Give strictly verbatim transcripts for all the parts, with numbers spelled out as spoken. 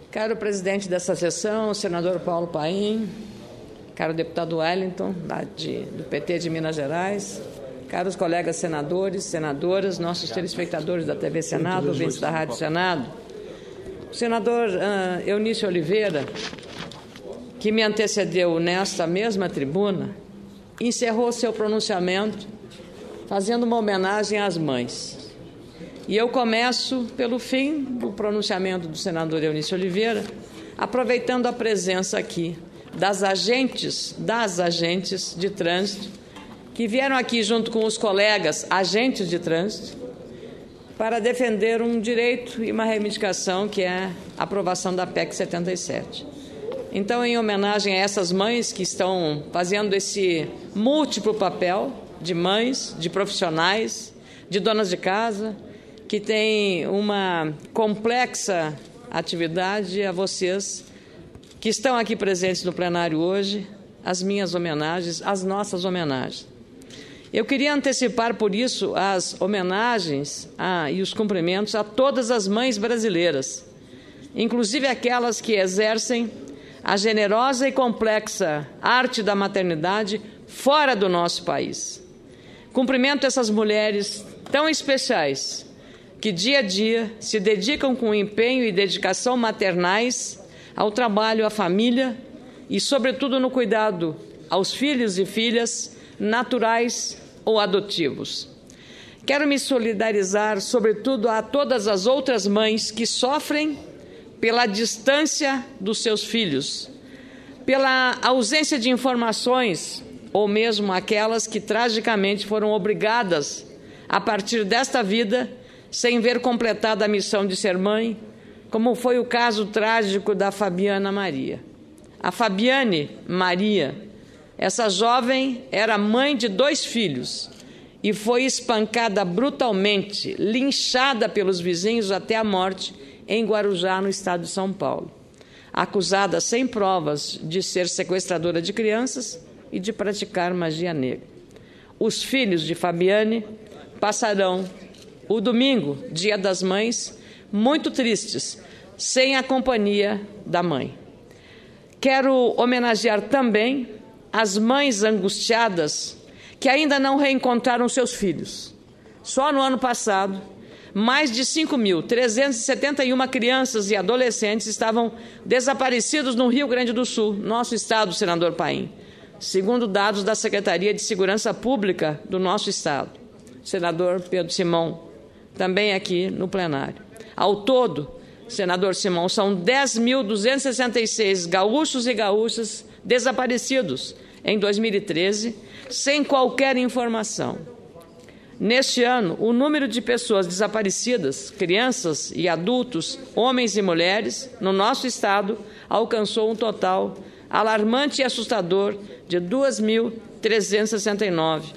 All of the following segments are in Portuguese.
Caro presidente dessa sessão, senador Paulo Paim, caro deputado Wellington, da, de, do P T de Minas Gerais, caros colegas senadores, senadoras, nossos telespectadores da T V Senado, ouvintes da Rádio Senado, o senador uh, Eunício Oliveira, que me antecedeu nesta mesma tribuna, encerrou seu pronunciamento fazendo uma homenagem às mães. E eu começo pelo fim do pronunciamento do senador Eunício Oliveira, aproveitando a presença aqui das agentes, das agentes de trânsito, que vieram aqui junto com os colegas agentes de trânsito, para defender um direito e uma reivindicação que é a aprovação da P E C setenta e sete. Então, em homenagem a essas mães que estão fazendo esse múltiplo papel de mães, de profissionais, de donas de casa, que têm uma complexa atividade, a vocês que estão aqui presentes no plenário hoje, as minhas homenagens, as nossas homenagens. Eu queria antecipar, por isso, as homenagens a, e os cumprimentos a todas as mães brasileiras, inclusive aquelas que exercem a generosa e complexa arte da maternidade fora do nosso país. Cumprimento essas mulheres tão especiais que dia a dia se dedicam com empenho e dedicação maternais ao trabalho, à família e, sobretudo, no cuidado aos filhos e filhas naturais ou adotivos. Quero me solidarizar, sobretudo, a todas as outras mães que sofrem pela distância dos seus filhos, pela ausência de informações, ou mesmo aquelas que tragicamente foram obrigadas a partir desta vida sem ver completada a missão de ser mãe, como foi o caso trágico da Fabiana Maria. A Fabiane Maria, essa jovem, era mãe de dois filhos e foi espancada brutalmente, linchada pelos vizinhos até a morte em Guarujá, no estado de São Paulo, acusada sem provas de ser sequestradora de crianças e de praticar magia negra. Os filhos de Fabiane passarão o domingo, Dia das Mães, muito tristes, sem a companhia da mãe. Quero homenagear também as mães angustiadas que ainda não reencontraram seus filhos. Só no ano passado, mais de cinco mil trezentas e setenta e uma crianças e adolescentes estavam desaparecidos no Rio Grande do Sul, nosso estado, senador Paim, segundo dados da Secretaria de Segurança Pública do nosso estado. Senador Pedro Simão, também aqui no plenário. Ao todo, senador Simão, são dez mil duzentos e sessenta e seis gaúchos e gaúchas desaparecidos em dois mil e treze, sem qualquer informação. Neste ano, o número de pessoas desaparecidas, crianças e adultos, homens e mulheres, no nosso estado, alcançou um total alarmante e assustador de duas mil trezentos e sessenta e nove.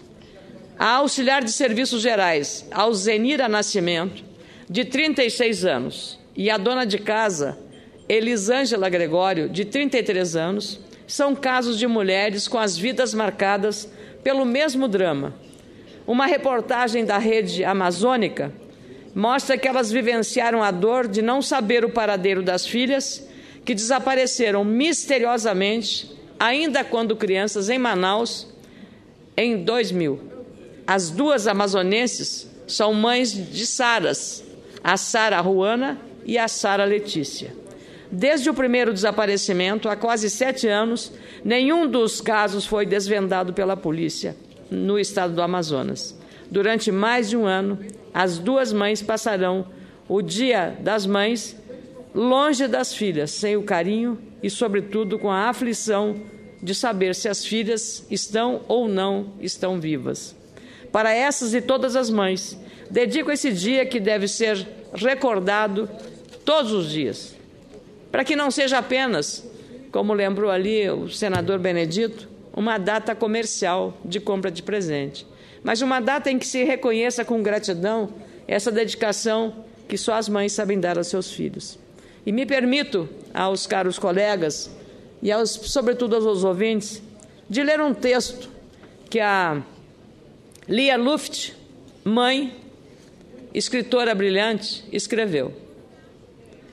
A auxiliar de serviços gerais, Alzenira Nascimento, de trinta e seis anos, e a dona de casa, Elisângela Gregório, de trinta e três anos, são casos de mulheres com as vidas marcadas pelo mesmo drama. Uma reportagem da Rede Amazônica mostra que elas vivenciaram a dor de não saber o paradeiro das filhas, que desapareceram misteriosamente, ainda quando crianças, em Manaus, em dois mil. As duas amazonenses são mães de Saras, a Sara Ruana e a Sara Letícia. Desde o primeiro desaparecimento, há quase sete anos, nenhum dos casos foi desvendado pela polícia no estado do Amazonas. Durante mais de um ano, as duas mães passarão o Dia das Mães longe das filhas, sem o carinho e, sobretudo, com a aflição de saber se as filhas estão ou não estão vivas. Para essas e todas as mães, dedico esse dia que deve ser recordado todos os dias, para que não seja apenas, como lembrou ali o senador Benedito, uma data comercial de compra de presente, mas uma data em que se reconheça com gratidão essa dedicação que só as mães sabem dar aos seus filhos. E me permito, aos caros colegas e, aos, sobretudo, aos ouvintes, de ler um texto que a Lia Luft, mãe, escritora brilhante, escreveu.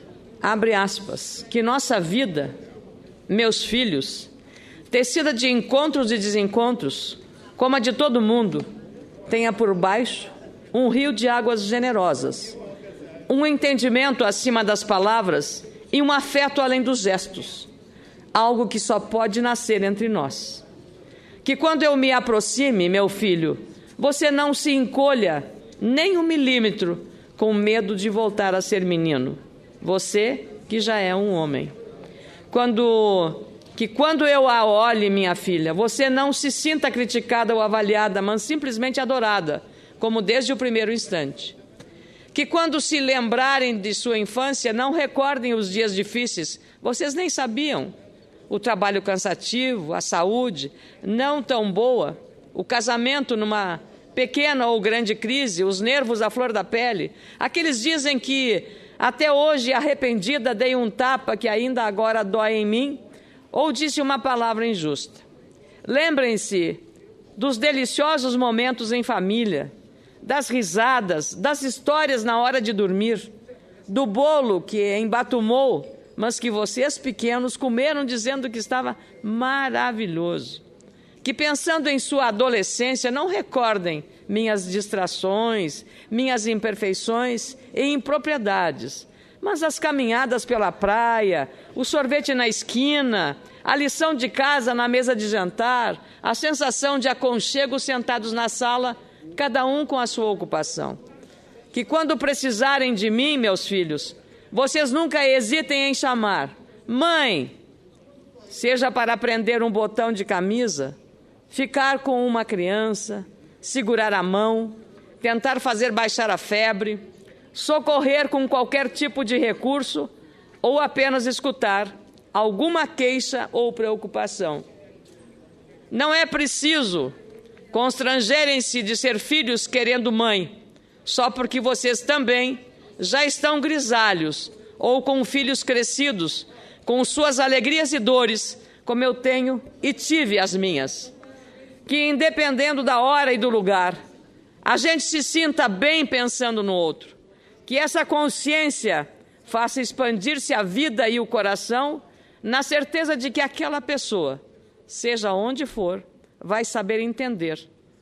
abre aspas, que nossa vida, meus filhos, tecida de encontros e desencontros, como a de todo mundo, tenha por baixo um rio de águas generosas, um entendimento acima das palavras e um afeto além dos gestos, algo que só pode nascer entre nós. Que quando eu me aproxime, meu filho, você não se encolha nem um milímetro com medo de voltar a ser menino, você que já é um homem. Quando, que quando eu a olhe, minha filha, você não se sinta criticada ou avaliada, mas simplesmente adorada, como desde o primeiro instante. Que quando se lembrarem de sua infância, não recordem os dias difíceis, vocês nem sabiam. O trabalho cansativo, a saúde não tão boa, o casamento numa pequena ou grande crise, os nervos à flor da pele, aqueles dias em que, até hoje, arrependida, dei um tapa que ainda agora dói em mim, ou disse uma palavra injusta. Lembrem-se dos deliciosos momentos em família, das risadas, das histórias na hora de dormir, do bolo que embatumou, mas que vocês pequenos comeram dizendo que estava maravilhoso. Que pensando em sua adolescência não recordem minhas distrações, minhas imperfeições e impropriedades, mas as caminhadas pela praia, o sorvete na esquina, a lição de casa na mesa de jantar, a sensação de aconchego sentados na sala, cada um com a sua ocupação. Que quando precisarem de mim, meus filhos, vocês nunca hesitem em chamar mãe, seja para prender um botão de camisa, ficar com uma criança, segurar a mão, tentar fazer baixar a febre, socorrer com qualquer tipo de recurso ou apenas escutar alguma queixa ou preocupação. Não é preciso constrangerem-se de ser filhos querendo mãe, só porque vocês também já estão grisalhos ou com filhos crescidos, com suas alegrias e dores, como eu tenho e tive as minhas. Que, independendo da hora e do lugar, a gente se sinta bem pensando no outro. Que essa consciência faça expandir-se a vida e o coração, na certeza de que aquela pessoa, seja onde for, vai saber entender.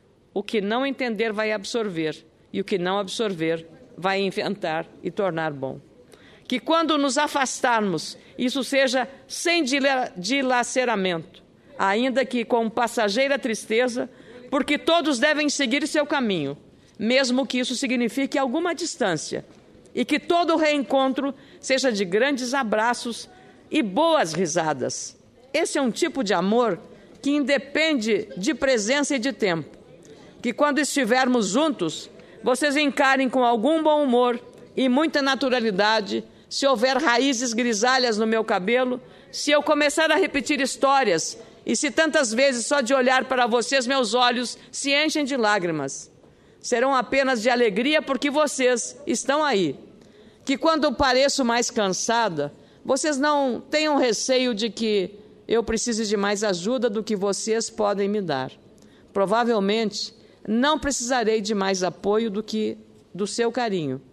O que não entender vai absorver, e o que não absorver vai inventar e tornar bom. Que quando nos afastarmos, isso seja sem dilaceramento, ainda que com passageira tristeza, porque todos devem seguir seu caminho, mesmo que isso signifique alguma distância, e que todo reencontro seja de grandes abraços e boas risadas. Esse é um tipo de amor que independe de presença e de tempo. Que quando estivermos juntos, vocês encarem com algum bom humor e muita naturalidade, se houver raízes grisalhas no meu cabelo, se eu começar a repetir histórias e se tantas vezes só de olhar para vocês meus olhos se enchem de lágrimas. Serão apenas de alegria porque vocês estão aí. Que quando pareço mais cansada, vocês não tenham receio de que eu precise de mais ajuda do que vocês podem me dar. Provavelmente, não precisarei de mais apoio do que do seu carinho,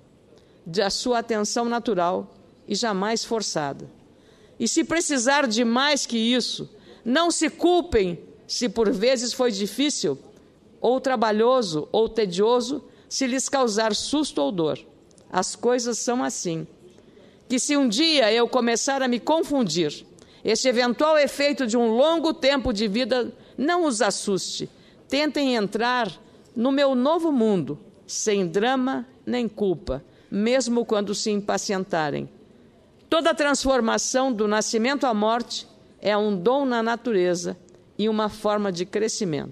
da sua atenção natural e jamais forçada. E se precisar de mais que isso, não se culpem se por vezes foi difícil, ou trabalhoso, ou tedioso, se lhes causar susto ou dor. As coisas são assim. Que se um dia eu começar a me confundir, esse eventual efeito de um longo tempo de vida não os assuste. Tentem entrar no meu novo mundo, sem drama nem culpa, mesmo quando se impacientarem. Toda transformação do nascimento à morte é um dom na natureza e uma forma de crescimento.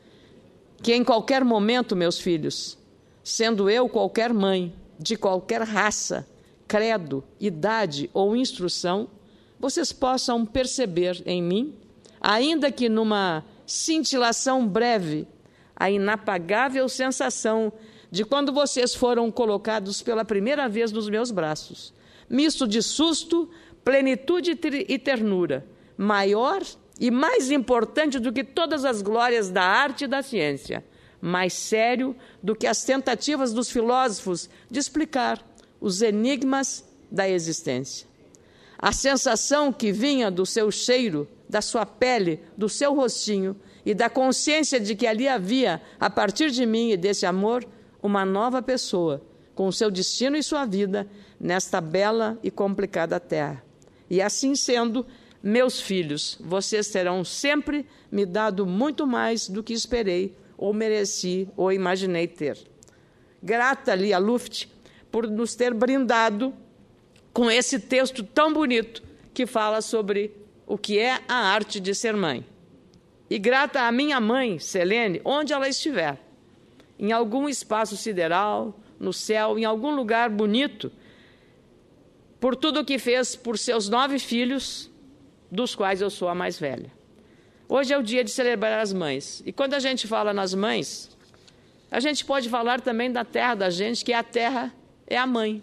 Que em qualquer momento, meus filhos, sendo eu qualquer mãe, de qualquer raça, credo, idade ou instrução, vocês possam perceber em mim, ainda que numa cintilação breve, a inapagável sensação de quando vocês foram colocados pela primeira vez nos meus braços, misto de susto, plenitude e ternura, maior e mais importante do que todas as glórias da arte e da ciência, mais sério do que as tentativas dos filósofos de explicar os enigmas da existência. a sensação que vinha do seu cheiro, da sua pele, do seu rostinho e da consciência de que ali havia, a partir de mim e desse amor, uma nova pessoa, com o seu destino e sua vida nesta bela e complicada terra. E assim sendo, meus filhos, vocês terão sempre me dado muito mais do que esperei, ou mereci, ou imaginei ter. Grata ali a Luft por nos ter brindado com esse texto tão bonito que fala sobre o que é a arte de ser mãe. E grata à minha mãe, Selene, onde ela estiver, em algum espaço sideral, no céu, em algum lugar bonito, por tudo o que fez por seus nove filhos, dos quais eu sou a mais velha. Hoje é o dia de celebrar as mães. E quando a gente fala nas mães, a gente pode falar também da terra da gente, que a terra é a mãe.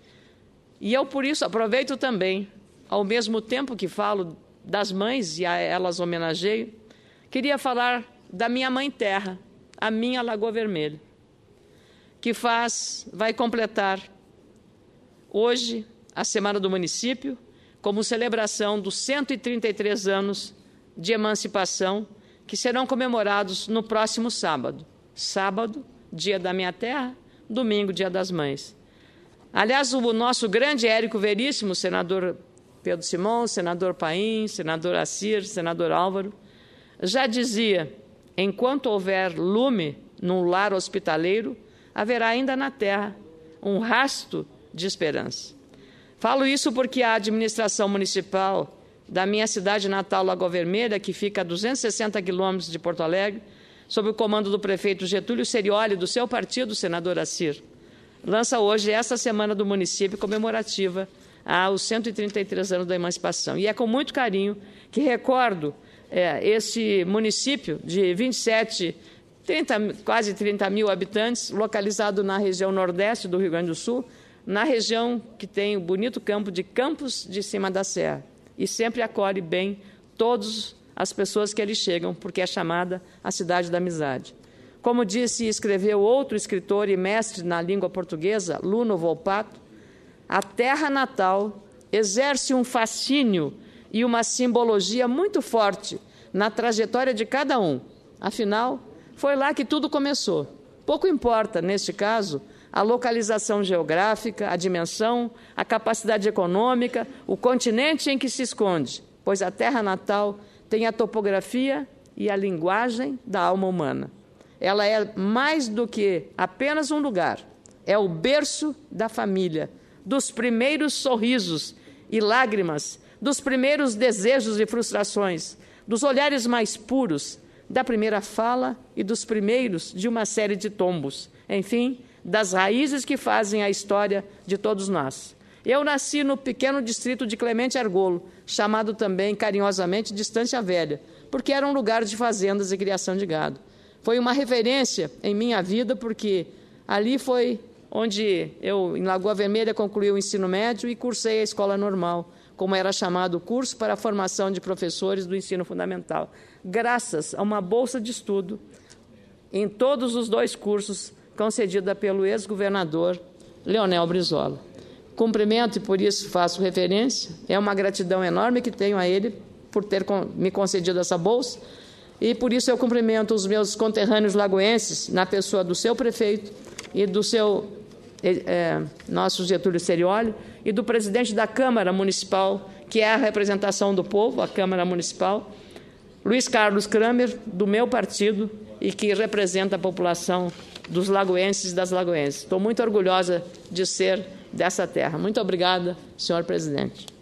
E eu, por isso, aproveito também, ao mesmo tempo que falo das mães, e a elas homenageio, queria falar da minha mãe terra, a minha Lagoa Vermelha, que faz, vai completar hoje a Semana do Município, como celebração dos cento e trinta e três anos de emancipação, que serão comemorados no próximo sábado. Sábado, dia da minha terra, domingo, dia das mães. Aliás, o nosso grande Érico Veríssimo, senador Pedro Simão, senador Paim, senador Assir, senador Álvaro, já dizia, enquanto houver lume num lar hospitaleiro, haverá ainda na terra um rasto de esperança. Falo isso porque a administração municipal da minha cidade natal, Lagoa Vermelha, que fica a duzentos e sessenta quilômetros de Porto Alegre, sob o comando do prefeito Getúlio Serioli, do seu partido, senador Assir, lança hoje essa Semana do Município comemorativa aos cento e trinta e três anos da emancipação. E é com muito carinho que recordo é, esse município de vinte e sete, trinta, quase trinta mil habitantes, localizado na região nordeste do Rio Grande do Sul, na região que tem o bonito campo de Campos de Cima da Serra, e sempre acolhe bem todas as pessoas que ali chegam, porque é chamada a cidade da amizade. Como disse e escreveu outro escritor e mestre na língua portuguesa, Luno Volpato, a terra natal exerce um fascínio e uma simbologia muito forte na trajetória de cada um. Afinal, foi lá que tudo começou. Pouco importa, neste caso, a localização geográfica, a dimensão, a capacidade econômica, o continente em que se esconde, pois a terra natal tem a topografia e a linguagem da alma humana. Ela é mais do que apenas um lugar, é o berço da família, dos primeiros sorrisos e lágrimas, dos primeiros desejos e frustrações, dos olhares mais puros, da primeira fala e dos primeiros de uma série de tombos, enfim, das raízes que fazem a história de todos nós. Eu nasci no pequeno distrito de Clemente Argolo, chamado também carinhosamente de Estância Velha, porque era um lugar de fazendas e criação de gado. Foi uma referência em minha vida, porque ali foi onde eu, em Lagoa Vermelha, concluí o ensino médio e cursei a escola normal, como era chamado o curso para a formação de professores do ensino fundamental, graças a uma bolsa de estudo em todos os dois cursos concedida pelo ex-governador Leonel Brizola. Cumprimento, e por isso faço referência, é uma gratidão enorme que tenho a ele por ter me concedido essa bolsa, e por isso eu cumprimento os meus conterrâneos lagoenses, na pessoa do seu prefeito e do seu é, nosso Getúlio Serioli, e do presidente da Câmara Municipal, que é a representação do povo, a Câmara Municipal, Luiz Carlos Kramer, do meu partido, e que representa a população dos lagoenses e das lagoenses. Estou muito orgulhosa de ser dessa terra. Muito obrigada, senhor presidente.